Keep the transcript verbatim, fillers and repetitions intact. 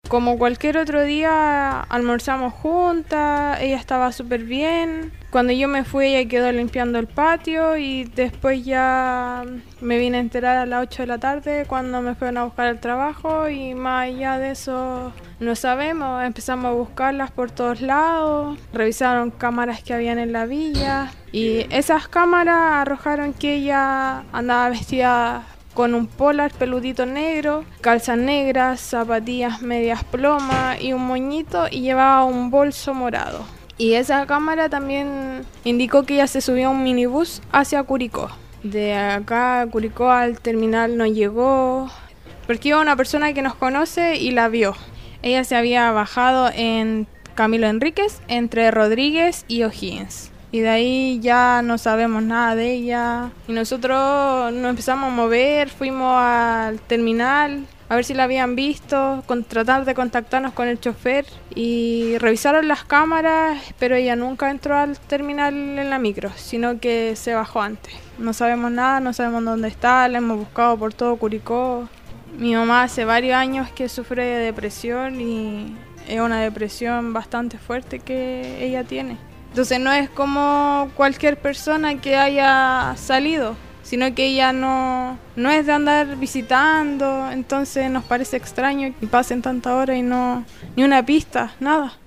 Como cualquier otro día, almorzamos juntas, ella estaba súper bien. Cuando yo me fui, ella quedó limpiando el patio y después ya me vine a enterar a las ocho de la tarde cuando me fueron a buscar al trabajo, y más allá de eso no sabemos. Empezamos a buscarlas por todos lados, revisaron cámaras que habían en la villa y esas cámaras arrojaron que ella andaba vestida con un polar peludito negro, calzas negras, zapatillas medias plomas y un moñito, y llevaba un bolso morado. Y esa cámara también indicó que ella se subió a un minibús hacia Curicó. De acá a Curicó al terminal no llegó, porque iba una persona que nos conoce y la vio. Ella se había bajado en Camilo Enríquez, entre Rodríguez y O'Higgins. Y de ahí ya no sabemos nada de ella. Y nosotros nos empezamos a mover, fuimos al terminal a ver si la habían visto, con tratar de contactarnos con el chofer. Y revisaron las cámaras, pero ella nunca entró al terminal en la micro, sino que se bajó antes. No sabemos nada, no sabemos dónde está, la hemos buscado por todo Curicó. Mi mamá hace varios años que sufre de depresión y es una depresión bastante fuerte que ella tiene. Entonces no es como cualquier persona que haya salido, sino que ella no, no es de andar visitando, entonces nos parece extraño que pasen tantas horas y no ni una pista, nada.